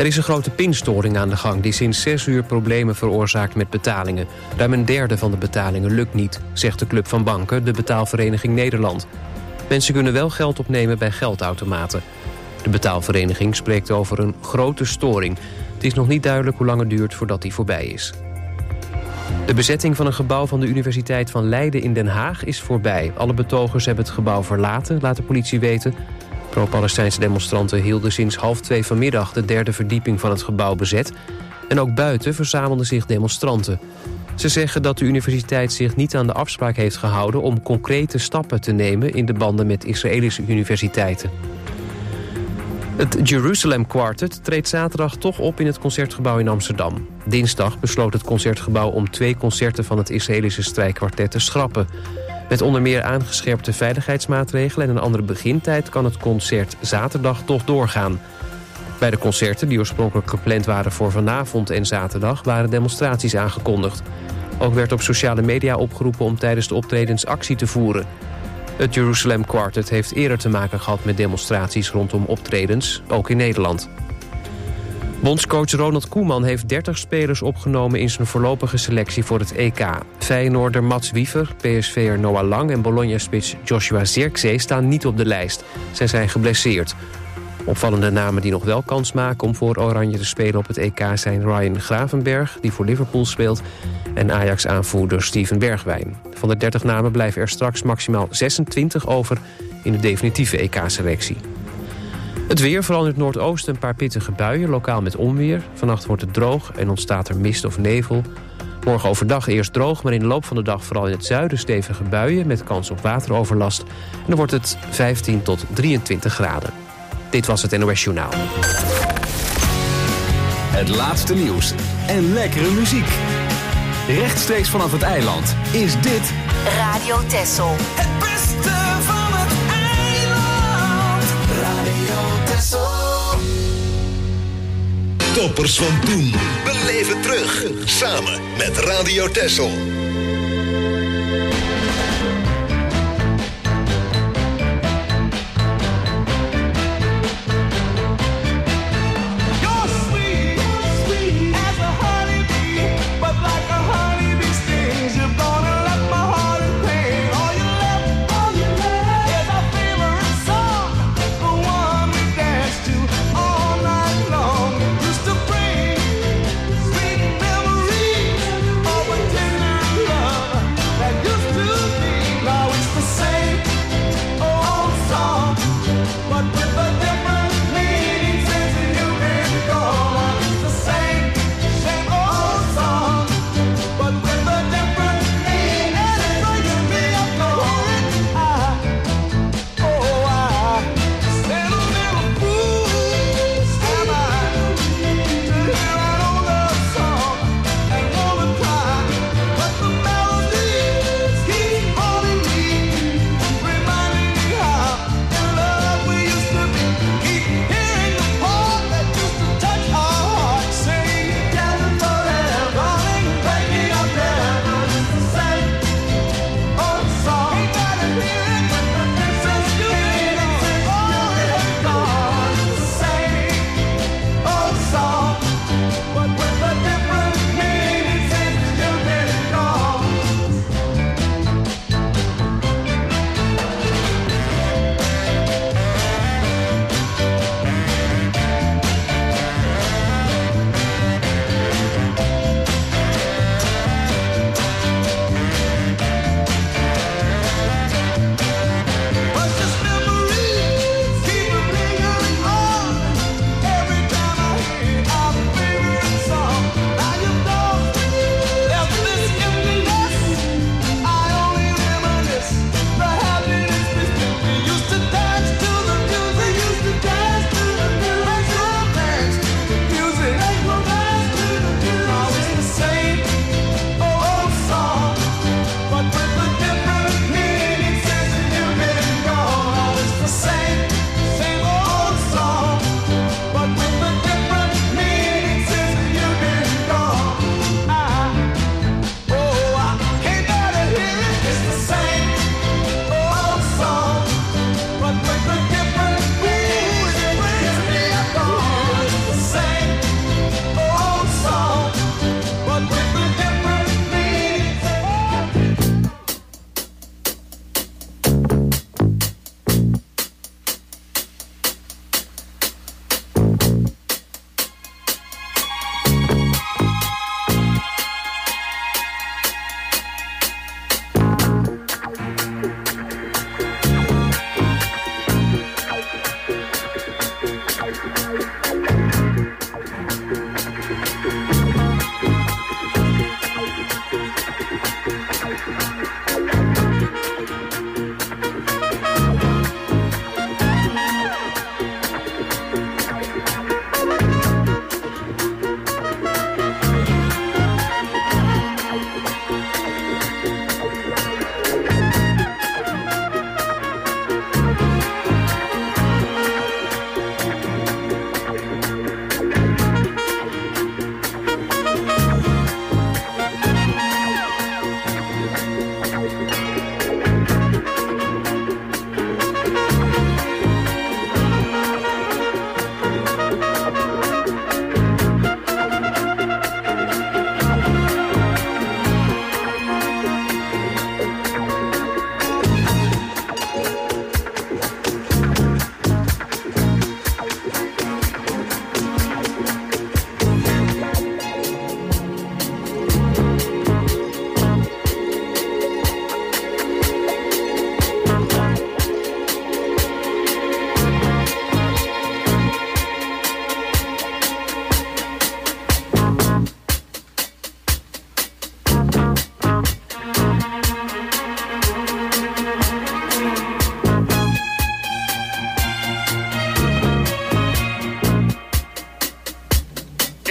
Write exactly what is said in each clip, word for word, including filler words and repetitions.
Er is een grote pinstoring aan de gang die sinds zes uur problemen veroorzaakt met betalingen. Ruim een derde van de betalingen lukt niet, zegt de Club van Banken, de betaalvereniging Nederland. Mensen kunnen wel geld opnemen bij geldautomaten. De betaalvereniging spreekt over een grote storing. Het is nog niet duidelijk hoe lang het duurt voordat die voorbij is. De bezetting van een gebouw van de Universiteit van Leiden in Den Haag is voorbij. Alle betogers hebben het gebouw verlaten, laat de politie weten. Pro-Palestijnse demonstranten hielden sinds half twee vanmiddag de derde verdieping van het gebouw bezet. En ook buiten verzamelden zich demonstranten. Ze zeggen dat de universiteit zich niet aan de afspraak heeft gehouden om concrete stappen te nemen in de banden met Israëlische universiteiten. Het Jerusalem Quartet treedt zaterdag toch op in het Concertgebouw in Amsterdam. Dinsdag besloot het Concertgebouw om twee concerten van het Israëlische strijkkwartet te schrappen. Met onder meer aangescherpte veiligheidsmaatregelen en een andere begintijd kan het concert zaterdag toch doorgaan. Bij de concerten die oorspronkelijk gepland waren voor vanavond en zaterdag waren demonstraties aangekondigd. Ook werd op sociale media opgeroepen om tijdens de optredens actie te voeren. Het Jerusalem Quartet heeft eerder te maken gehad met demonstraties rondom optredens, ook in Nederland. Bondscoach Ronald Koeman heeft dertig spelers opgenomen in zijn voorlopige selectie voor het E K. Feyenoorder Mats Wiever, P S V'er Noah Lang en Bologna-spits Joshua Zirkzee staan niet op de lijst. Zij zijn geblesseerd. Opvallende namen die nog wel kans maken om voor Oranje te spelen op het E K zijn Ryan Gravenberg, die voor Liverpool speelt, en Ajax-aanvoerder Steven Bergwijn. Van de dertig namen blijven er straks maximaal zesentwintig over in de definitieve E K-selectie. Het weer, vooral in het noordoosten een paar pittige buien, lokaal met onweer. Vannacht wordt het droog en ontstaat er mist of nevel. Morgen overdag eerst droog, maar in de loop van de dag vooral in het zuiden stevige buien met kans op wateroverlast. En dan wordt het vijftien tot drieëntwintig graden. Dit was het N O S Journaal. Het laatste nieuws en lekkere muziek. Rechtstreeks vanaf het eiland is dit Radio Texel. Het beste van het eiland. Radio Texel. Toppers van toen. Beleef het terug. Samen met Radio Texel. Memories of a tender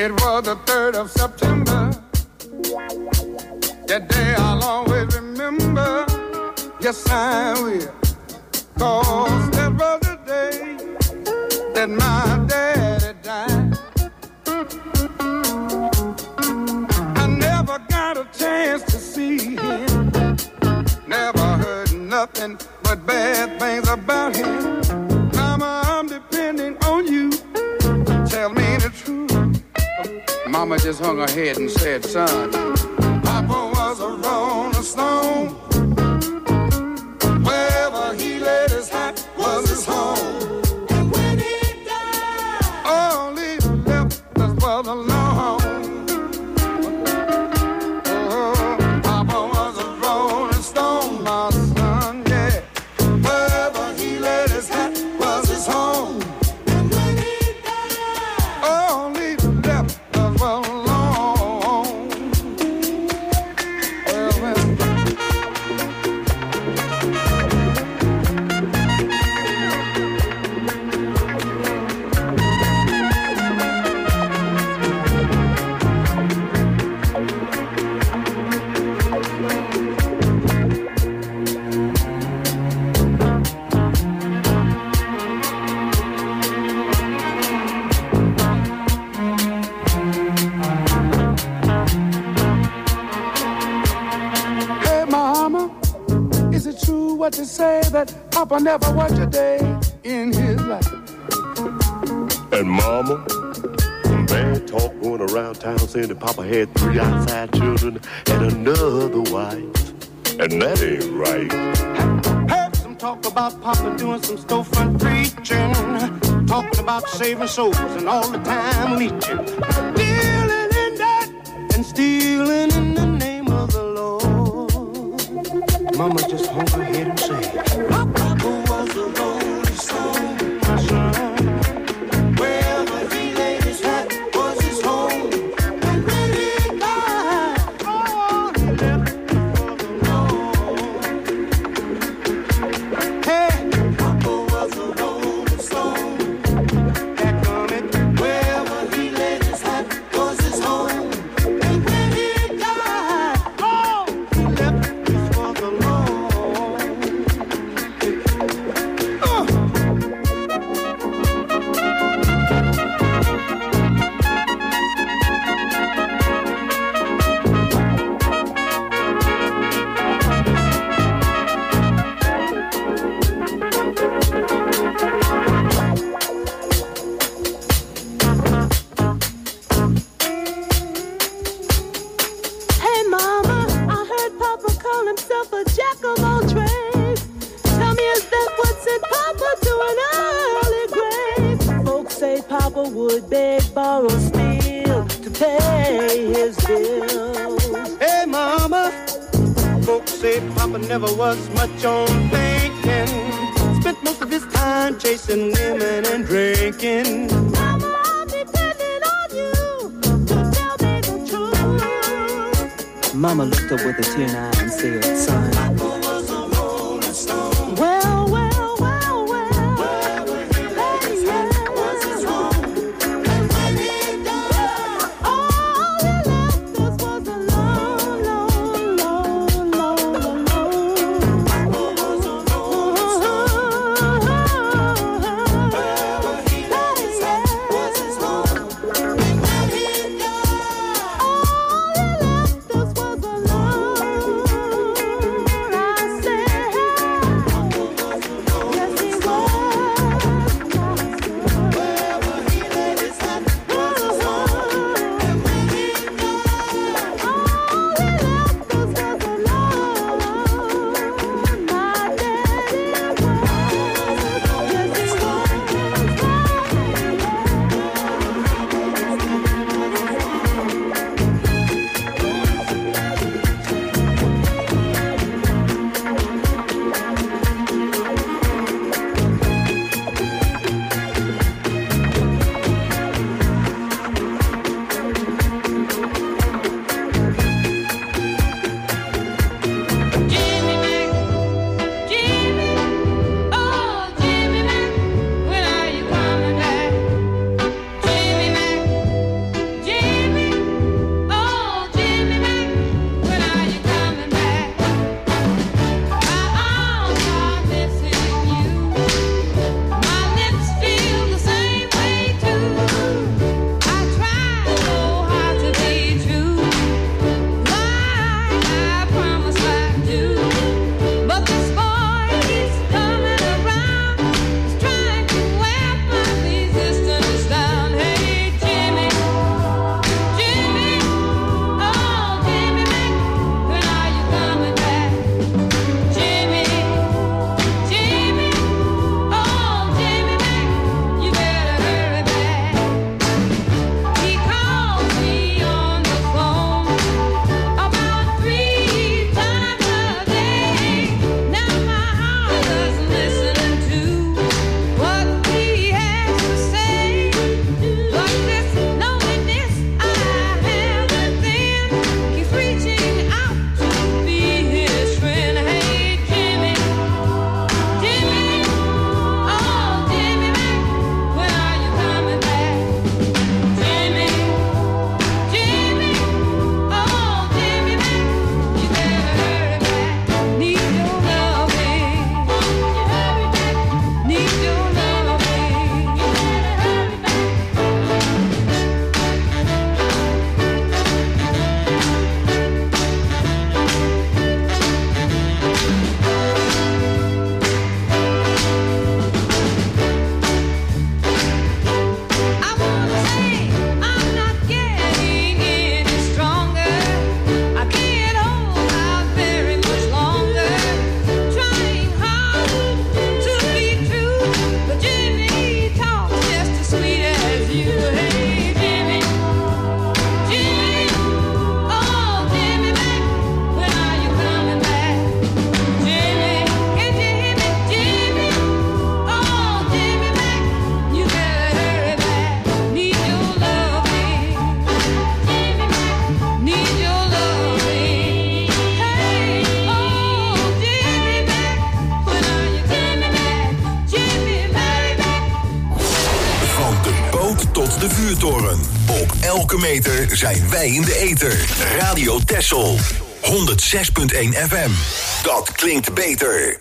It was the third of September. That day I'll always remember. Yes, I will. Cause that was the day that my daddy died. I never got a chance to see him. Never heard nothing but bad things about him. Mama, I'm depending on you. Tell me the truth. Mama just hung her head and said, son, Papa was a rolling stone. Wherever he laid his hat was his home. And when he died, all he left us was alone. Oh, Papa was a rolling stone, my son, yeah. Wherever he laid his hat was his home. And when he died, all he left us was alone. Well, well. Hey, Mama, is it true what you say that Papa never worked a day in his life? And Mama, some bad talk going around town saying that Papa had three outside children and another wife. And that ain't right. Heard some talk about Papa doing some storefront preaching, talking about saving souls and all the time leeching, dealing in that and stealing in the name of the Lord. Mama just hung her head and said, Papa was a rolling stone, my son. Wherever he laid his hat was his home. And when he died, all he left was alone. Hey, Papa was a rolling stone. Back on it. Wherever he laid his hat was his home. And when he died, all he left was alone. Uh. Hey, Mama, I heard Papa call himself a jack of all trades. Tell me, is that what sent Papa to an early grave? Folks say Papa would beg, borrow, steal to pay his bills. Hey, Mama, folks say Papa never was much on thinking. Spent most of his time chasing women and drinking. Mama, I'm depending on you to tell me the truth. Mama looked up with a tear in her eye and said, son, Well, well, well, well. Hey, yeah. And when he died, all he left us was alone, alone, alone, alone, alone. Papa was alone, wherever he laid his hat was his home. And when he died, all he left us was alone. horen. Op elke meter zijn wij in de ether. Radio Texel. honderd zes komma één F M. Dat klinkt beter.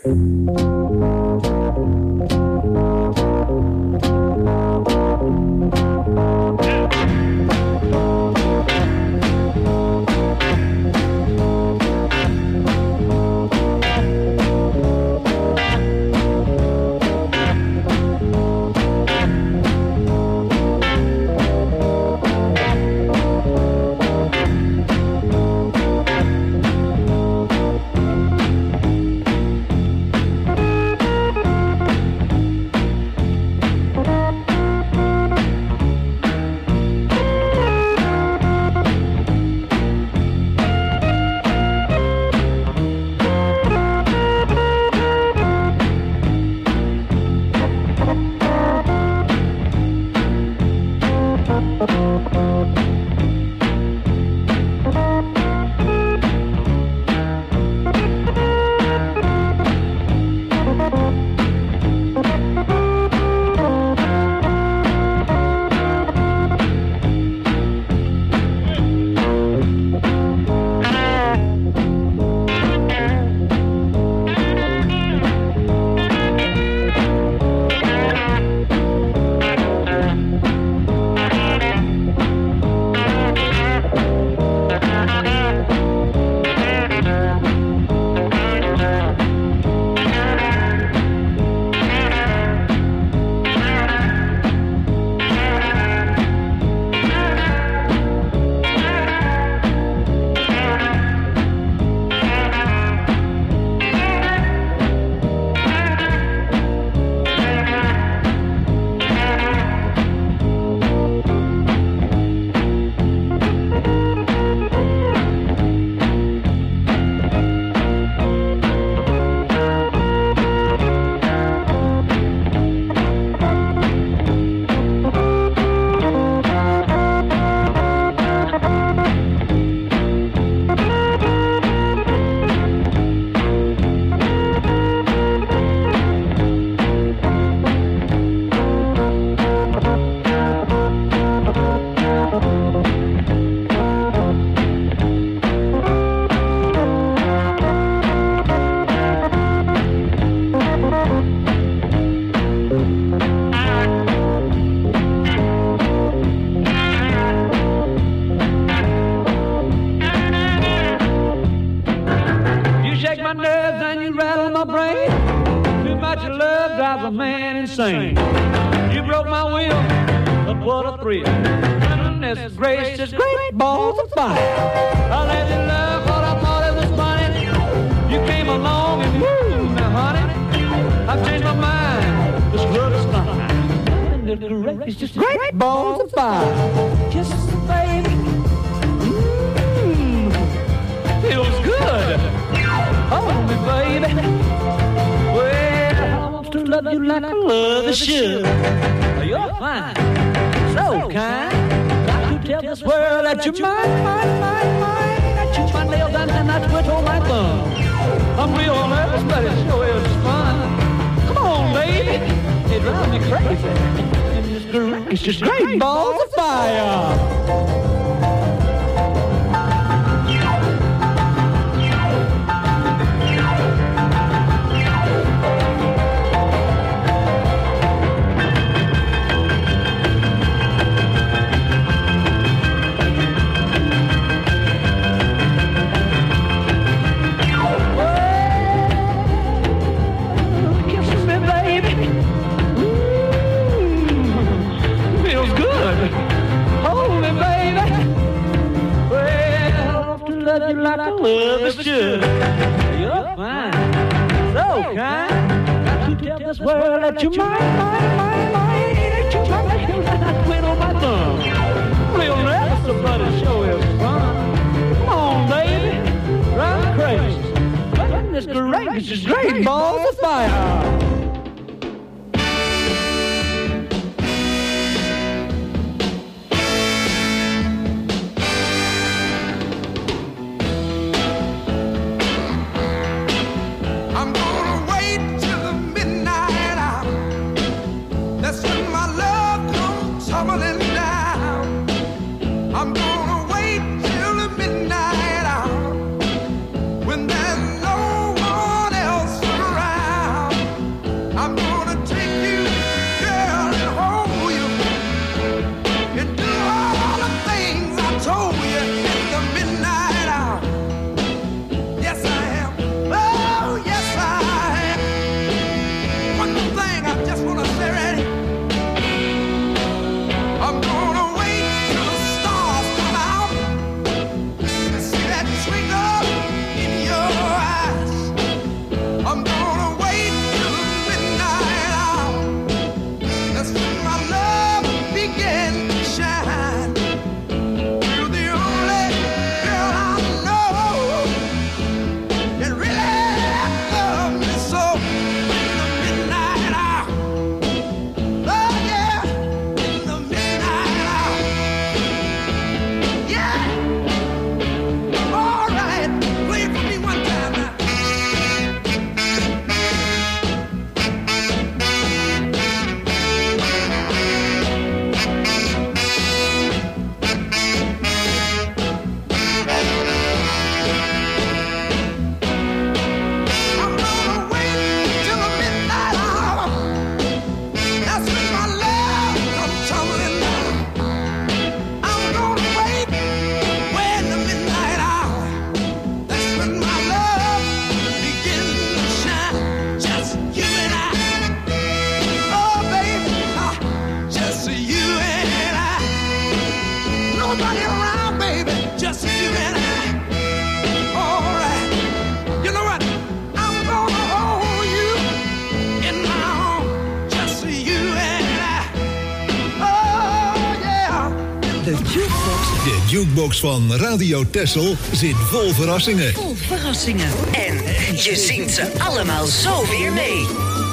You broke my will, but what a thrill. Goodness gracious, great balls of fire. I let you love what I thought it was funny. You came along and woo, now honey, I've changed my mind. This love is fine. Goodness gracious, great balls of fire. Kisses, baby. Mmm, feels good. Hold me, baby. To love you like I love a should. You're fine, so kind. Got to tell this world that you're mine, mine, mine, mine. I chew my nails and then I twitch all my thumb. I'm real nervous, but it sure is fun. Come on, baby, it drives me crazy. And it's great, it's just great balls of fire. You like I love is should. You're fine, so kind. Got to tell this world that you're mine, mine, mine, mine. Ain't you trying to feel like I quit on my thumb? Real nervous, but it sure is fun. Come on, baby, drive me crazy. Goodness gracious, it's great balls of fire. Tumbling down. nobody around, baby, just you and I. All right, you know what? I'm gonna hold you in my arms, just you and I. Oh yeah. De Jukebox. De Jukebox van Radio Texel zit vol verrassingen. Vol verrassingen. En je zingt ze allemaal zo weer mee.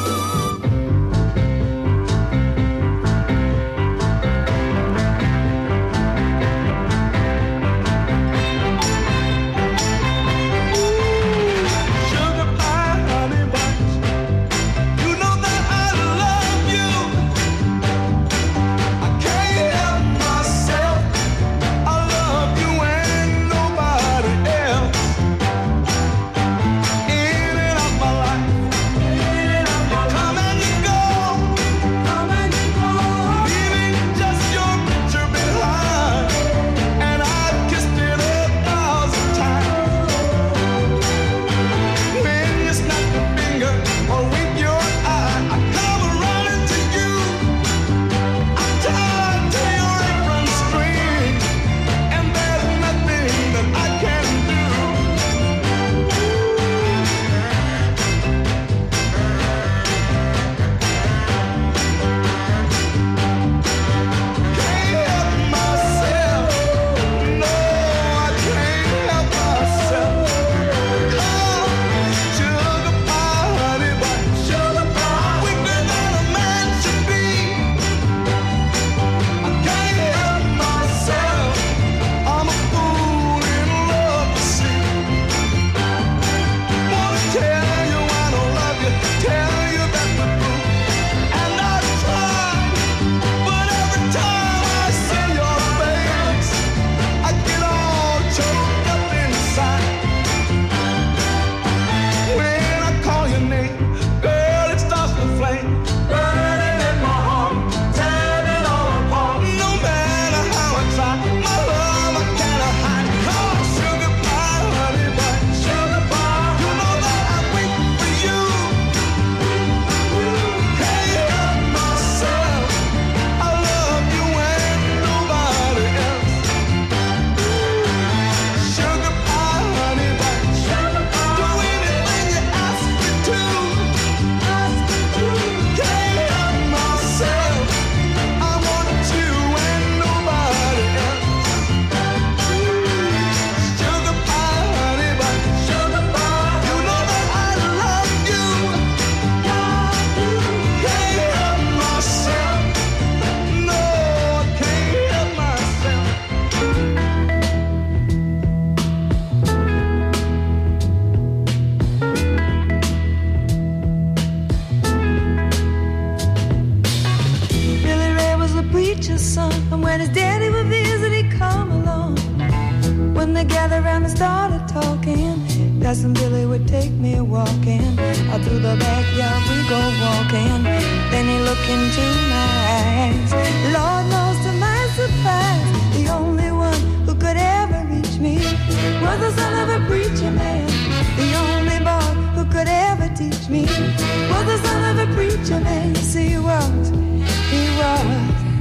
Cousin Billy would take me walking out through the backyard, we go walking. Then he looked into my eyes. Lord knows to my surprise, the only one who could ever reach me was the son of a preacher man. The only boy who could ever teach me was the son of a preacher man. Yes, he was, he was,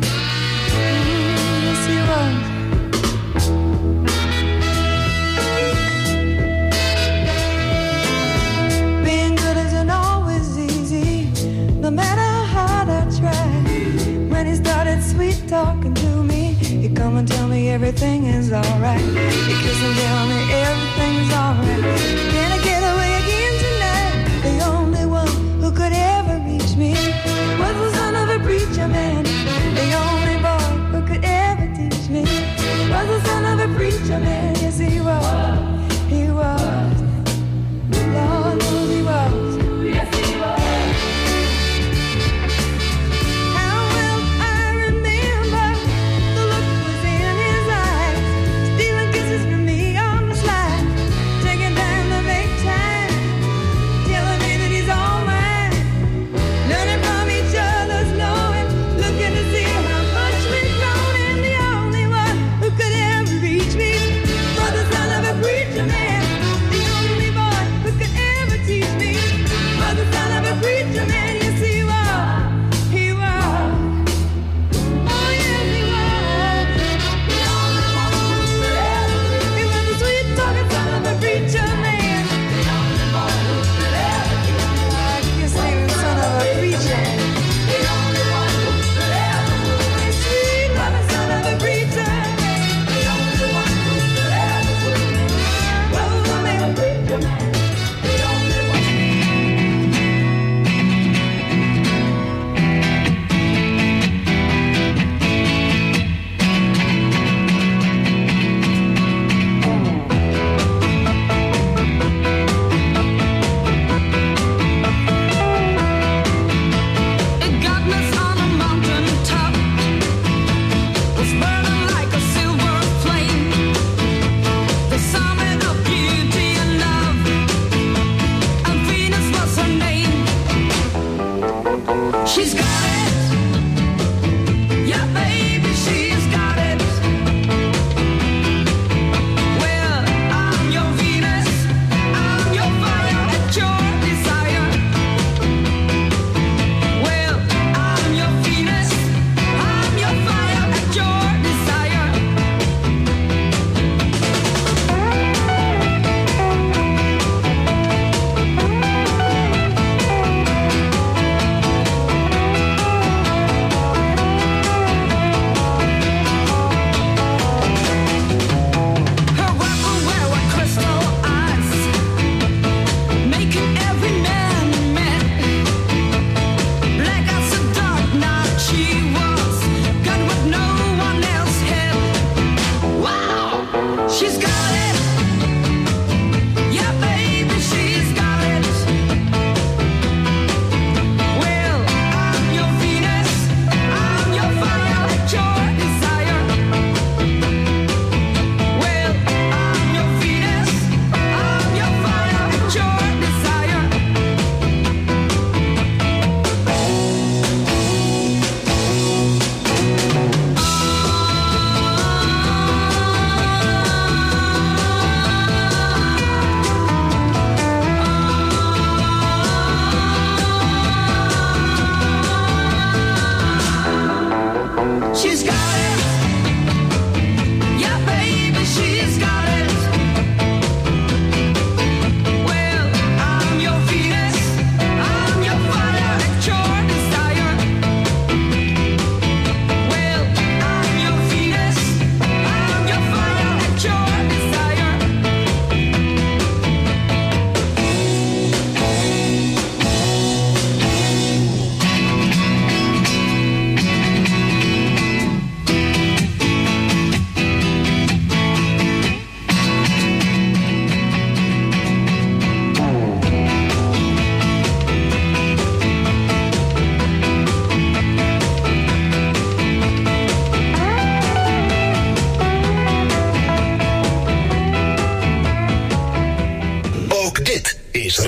mm, yes, he was. No matter how hard I tried, when he started sweet talking to me, he'd come and tell me everything is alright. He'd kiss and tell me everything's alright. Can I get away again tonight? The only one who could ever reach me was the son of a preacher man. The only boy who could ever teach me was the son of a preacher man. Yes, he was, he was, Lord knows he was. Yes, he was. Look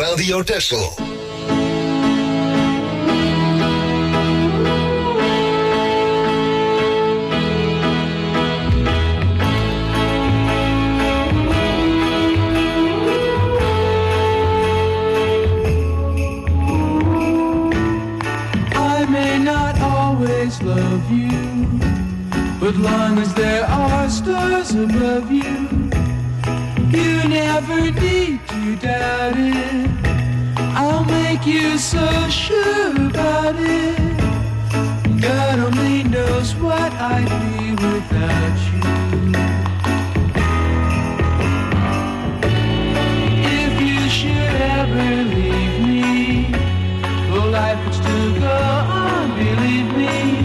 Radio Texel. Love you, but long as there are stars above you, you never need to doubt it. I'll make you so sure about it. God only knows what I'd be without you. If you should ever leave me, well, life would still go on, believe me.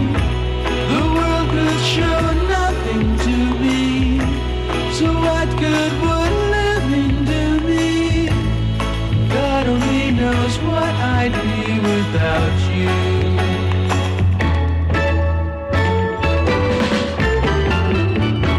Show nothing to me, so what good would living do me? God only knows what I'd be without you.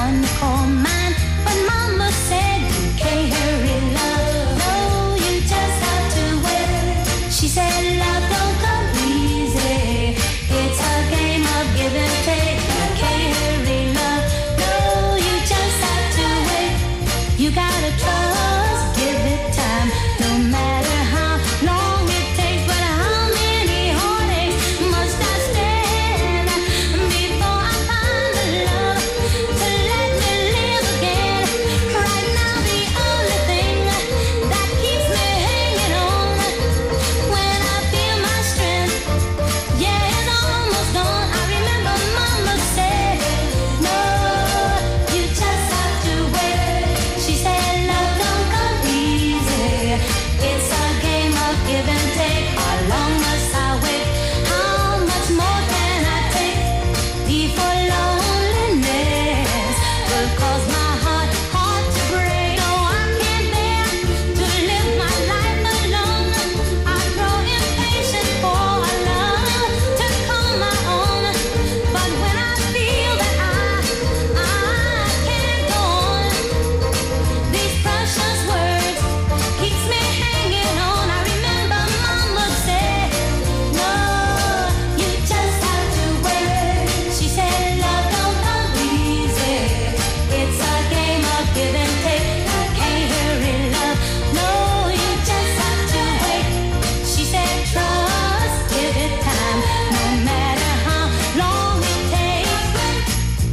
one to call mine. But Mama said you can't hurry love. No, you just have to wait. She said love don't come easy. It's a game of give and take. You can't hurry love. No, you just have to wait. You gotta trust, give it time. No matter how long it takes, but how many heartaches must I stand before I find the love to let me live again? Right now the only thing that keeps me hanging on when I feel my strength, yeah, it's almost gone. I remember Mama said, no, you just have to wait. She said love don't come easy. It's a game of give and take. How long must I wait? How much more can I take before loneliness will cause my heart, heart to break? No, I can't bear to live my life alone. I grow impatient for a love to call my own. But when I feel that I, I can't go on, these precious words keeps me hanging on. I remember Mama said, no, you just have to wait. She said love don't come easy. It's a game of give and take. You can't hurry love. No, you just have to wait. She said trust, give it time. No matter how long it takes.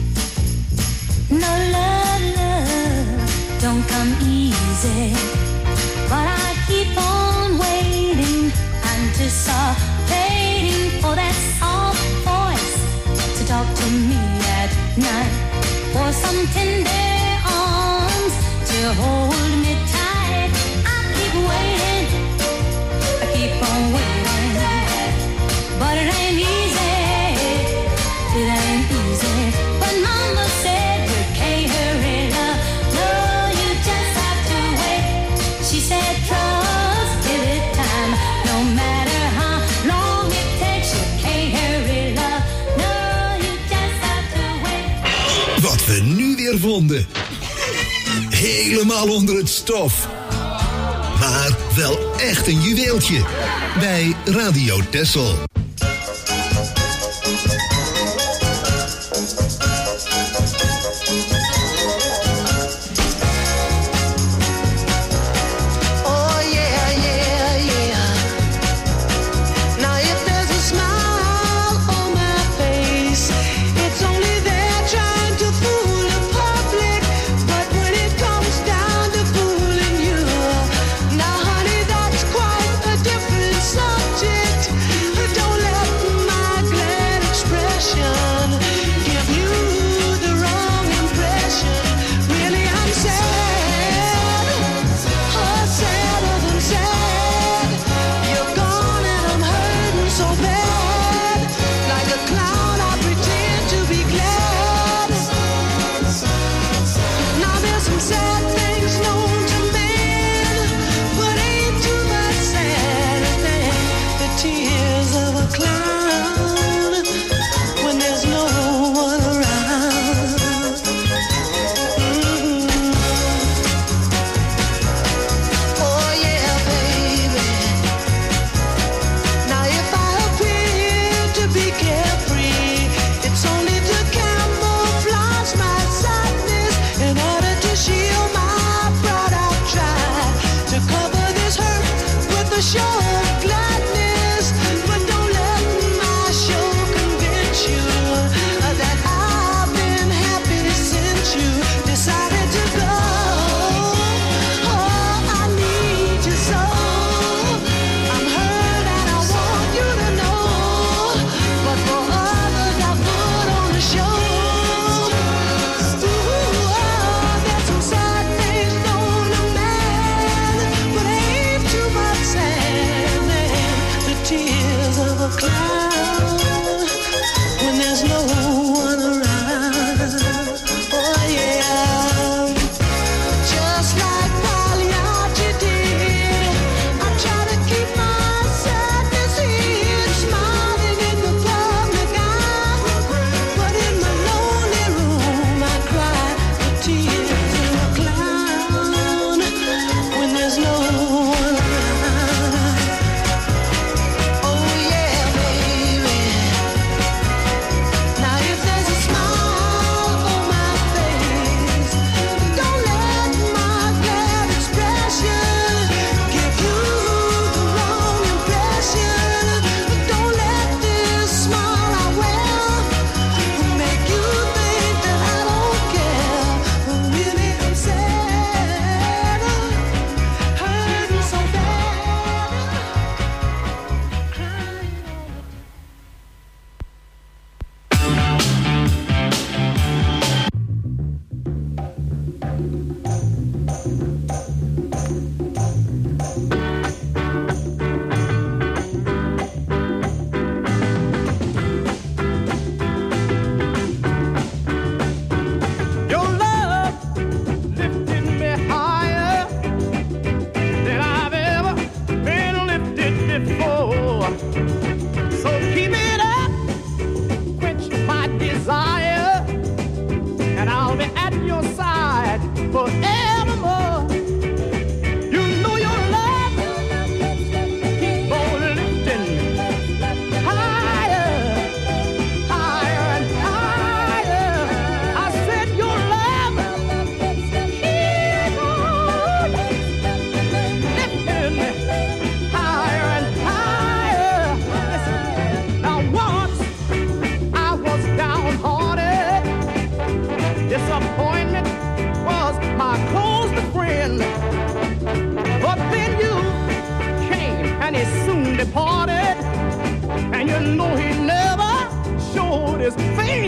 No love, love don't come easy. But I keep on waiting, anticipating for that soft voice to talk to me at night, for some tender arms to hold me tight. I keep waiting, I keep on waiting, but it ain't easy, it ain't easy. But Mama said you can't hurry love. No, you just have to wait. She said trust, give it time. No matter how long it takes, you can't hurry love. No, you just have to wait. Wat we nu weer vonden. Helemaal onder het stof. Maar wel echt een juweeltje. Bij Radio Texel. Oh yeah, yeah, yeah. Now if there's a smile on my face, it's only there trying to fool the public. But when it comes down to fooling you, now honey, that's quite a different subject. Don't let my glad expression give you the wrong impression. Really, I'm sad, oh, sadder than sad. You're gone and I'm hurting so bad. Like a clown, I pretend to be glad. Now there's some sad things known to men, but ain't too much sadder than the tears of a clown when there's no one around. Mhm. Oh yeah, baby. Now if I appear to be carefree, it's only to camouflage my sadness. In order to shield my pride, I've tried to cover this hurt with a show of gladness. But don't let my show convince you that I've been happy since you decided to go. Oh, I need you so. I'm hurt and I want you to know. But for others, I put on a show. Ooh, oh, there's some sad things known to man, but ain't too much sad than the tears of a clown when there's no one around. Oh yeah.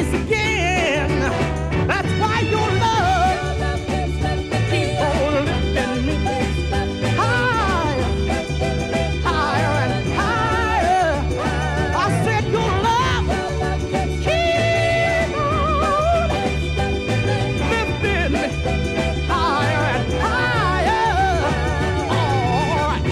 face again. That's why your love keep on lifting me higher, higher and higher. I said your love keep on lifting me higher and higher. All right.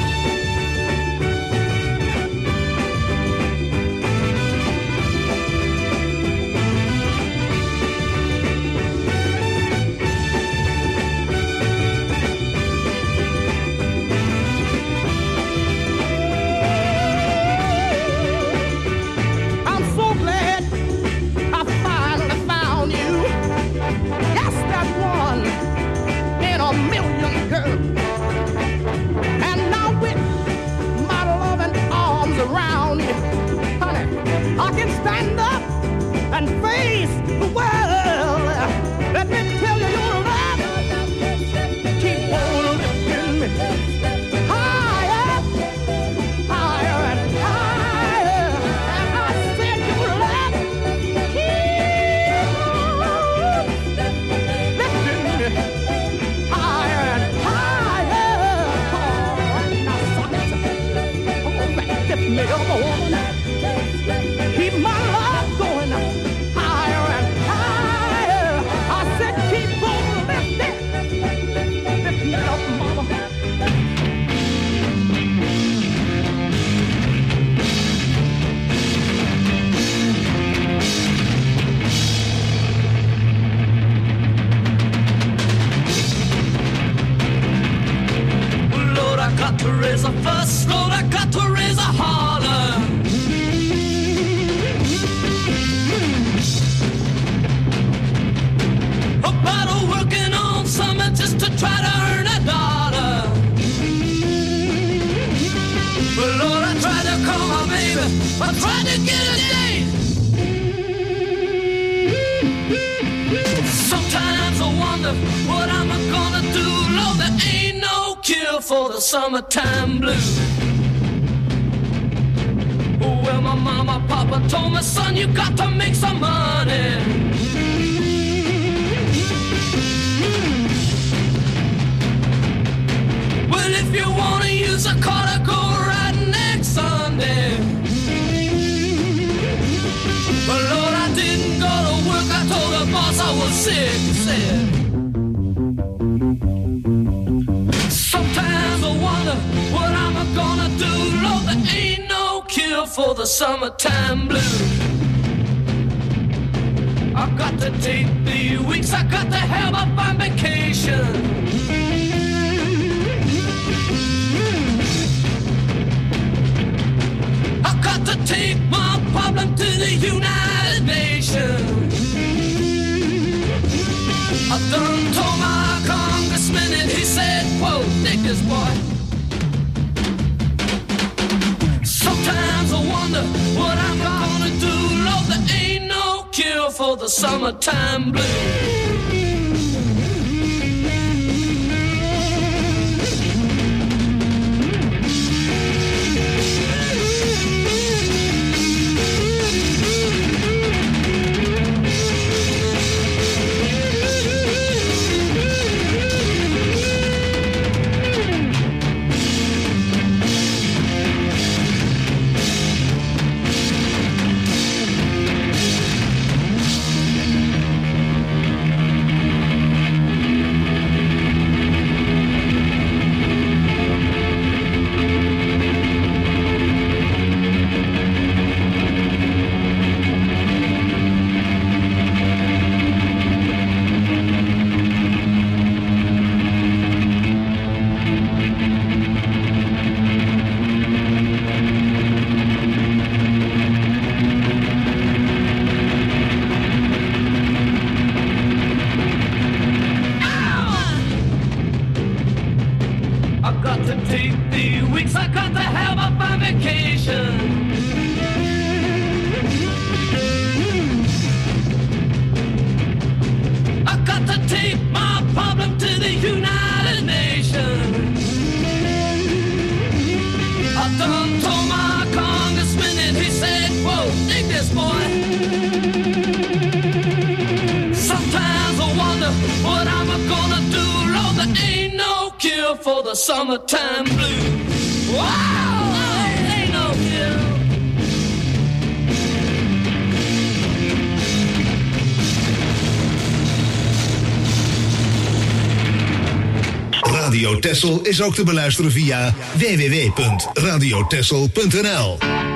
I'm so glad I finally found you. Yes, that one in a million girls. And now with my loving arms around you, honey, I can stand up and face the world. Let me tell you, your love keep on lifting me higher, higher and higher. And I said your love keep on lifting me higher and higher. All right, now, songs, oh, man, lift me up, oh. Keep my love going higher and higher. I said keep on lifting, lift me up, mama. Lord, I got to raise a fuss. Lord, I got to raise a holler. About working on something just to try to earn a dollar. But Lord, I tried to call my baby. I tried to get a date. Sometimes I wonder what I'm gonna do. Lord, there ain't no cure for the summertime blues. Well, my mama, papa told me, son, you got to make some money. Well, if you wanna use a car to go right next Sunday. But Lord, I didn't go to work. I told the boss I was sick. He said, sometimes I wonder what I'm gonna do. Lord, there ain't no cure for the summertime blues. I got to take the weeks. I got to have a fine vacation. I got to take my problem to the United Nations. I done told my congressman and he said, whoa, niggas, boy. Sometimes I wonder what I'm gonna do. Lord, there ain't no cure for the summertime blues. What am I gonna do? Lord, there ain't no cure for the summertime blues. Wow, there ain't no cure. Radio Texel is ook te beluisteren via w w w punt radio texel punt n l.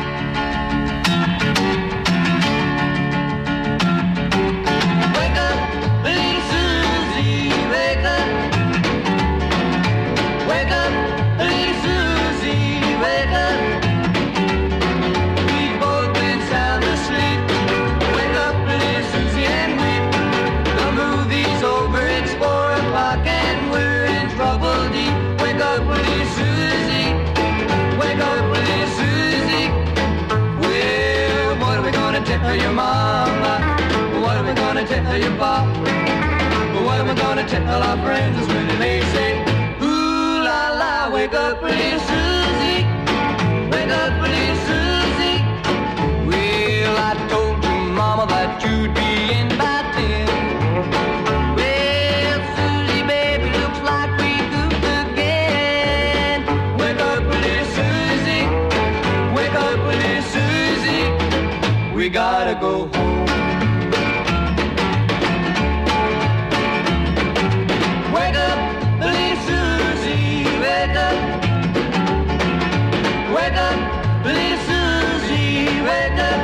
Your mama, what are we gonna tell your pop? What are we gonna tell our friends when they say, ooh la la, wake up pretty Susie, wake up pretty Susie. Well, I told your mama that you'd be in by ten. Well, Susie, baby, looks like we goofed again. Wake up pretty Susie, wake up pretty Susie. We gotta go home. Wake up, little Susie, wake up. Wake up, little Susie, wake up.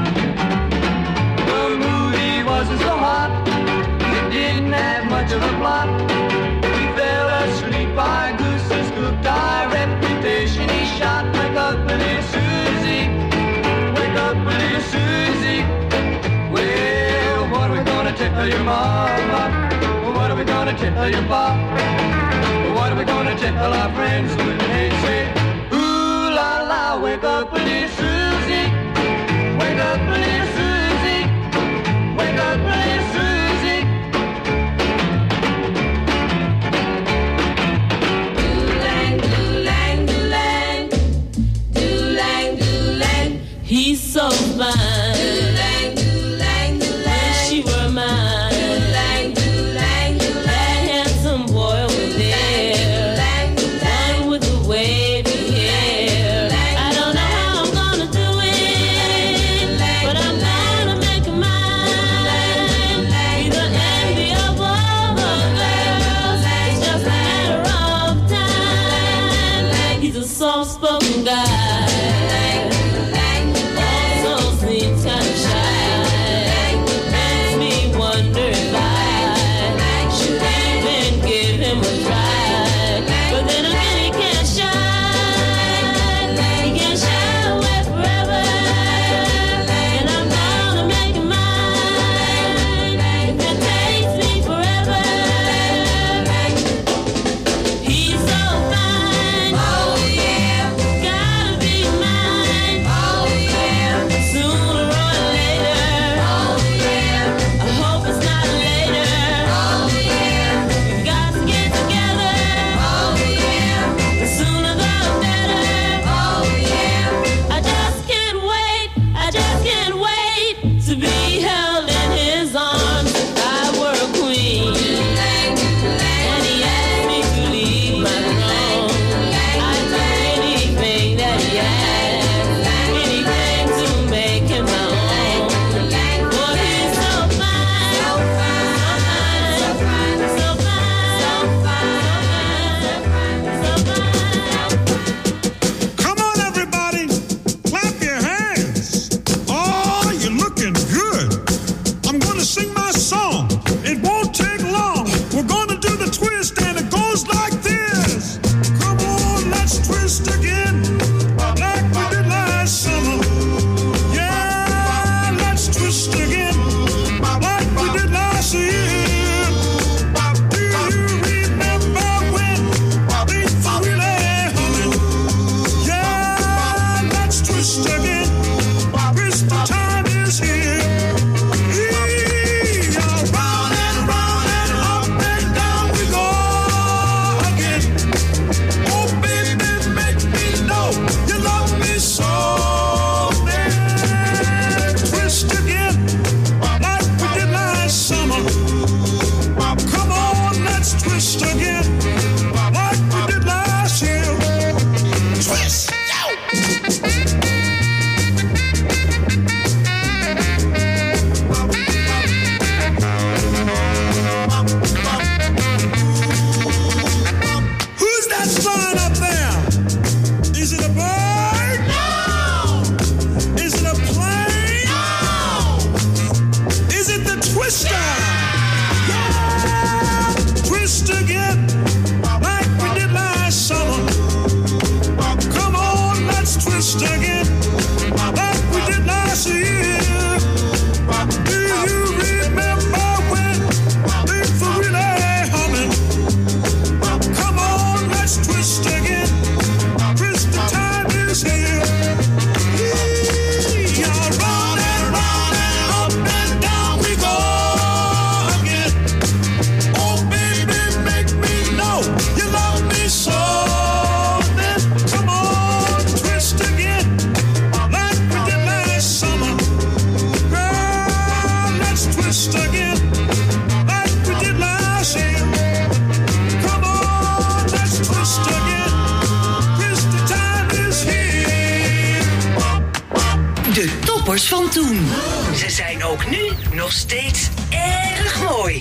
The movie wasn't so hot, it didn't have much of a plot. We fell asleep, our gooses cooked, our reputation he shot. Wake up, little Susie, wake up, little Susie. Well, what are we gonna tell your mama? What are we gonna tell your pop? What are we gonna tell our friends when they say, ooh la la, wake up, little Susie, wake up, little Susie, wake up, little Susie. Do-lang, do-lang, do-lang, do-lang, do-lang. He's so fine. Do-lang, do-lang, do-lang. Wish she were mine. Do-lang, do-lang, do-lang. That handsome boy over there. Do-lang, do-lang. One with the wavy hair. I don't know how I'm gonna do Ook nu nog steeds erg mooi.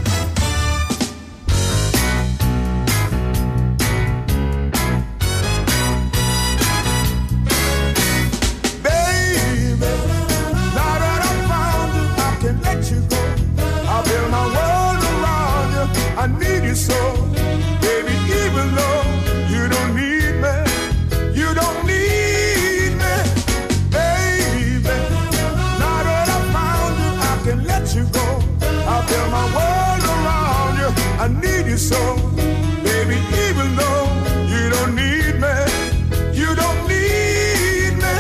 I need you so, baby, even though you don't need me, you don't need me, baby. Now that I found you, I can let you go. I build my world around you. I need you so, baby, even though you don't need me, you don't need me.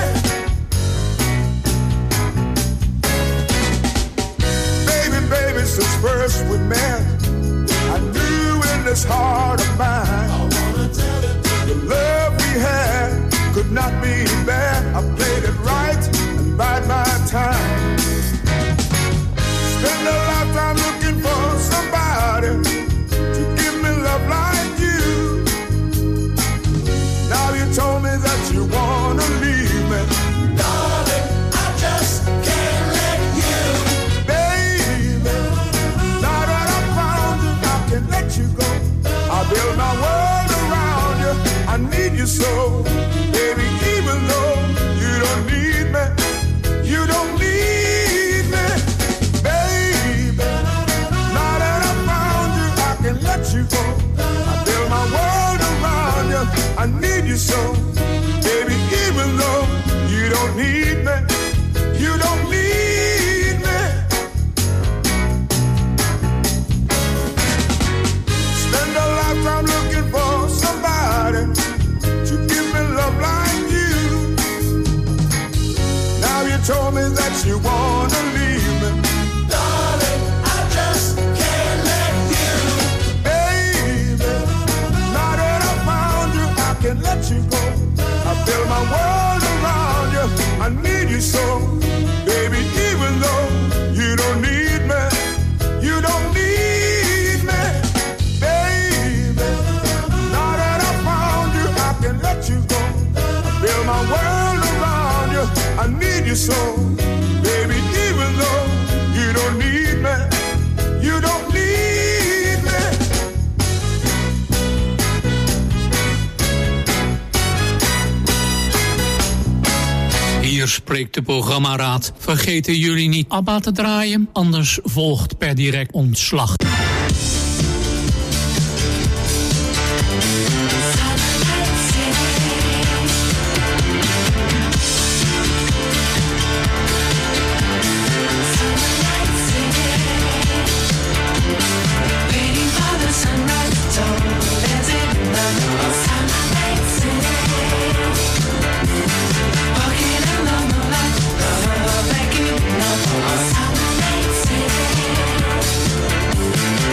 Baby, baby, since first we met, I knew in this heart of mine, I wanna tell it to the love we had could not be bad. I played it right and bide my time. Spend a lifetime looking for somebody to give me love like you. Now you told me that you wanna leave me, darling, I just can't let you, baby. Now that I found you, I can let you go. I build my world around you. I need you so, baby, even though you don't need me, you don't need me, baby. Now that I found you, I can let you go. I build my world around you. I need you so, baby, even though you don't need me, you don't need me. Spend a lifetime looking for somebody to give me love like you. Now you told me that you wanna leave me, darling, I just can't let you, baby. Now that I found you, I can let you go. I build my world around you. I need you so, baby, even though you don't need me, you don't need me, baby. Now that I found you, I can let you go. I build my world around you. I need you so, baby, even though you don't need me, you don't need me. Hier spreekt de programmaraad. Vergeten jullie niet ABBA te draaien, anders volgt per direct ontslag. Thank you.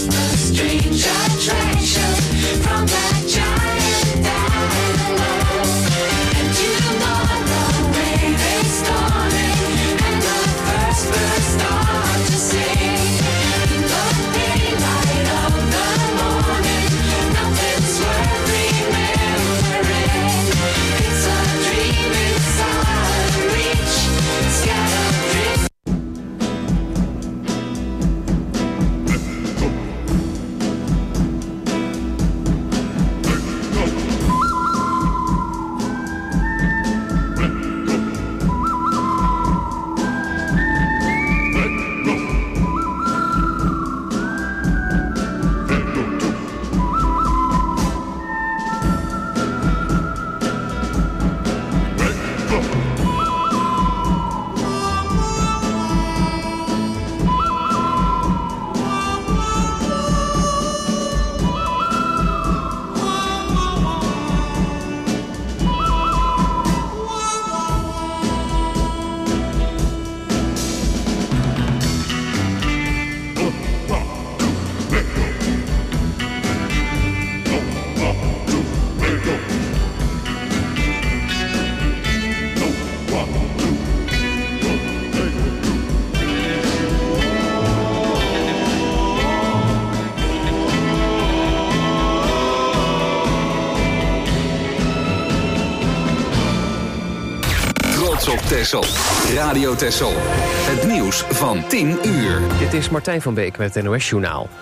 Op Texel. Radio Texel. Het nieuws van tien uur. Dit is Martijn van Beek met het N O S-journaal.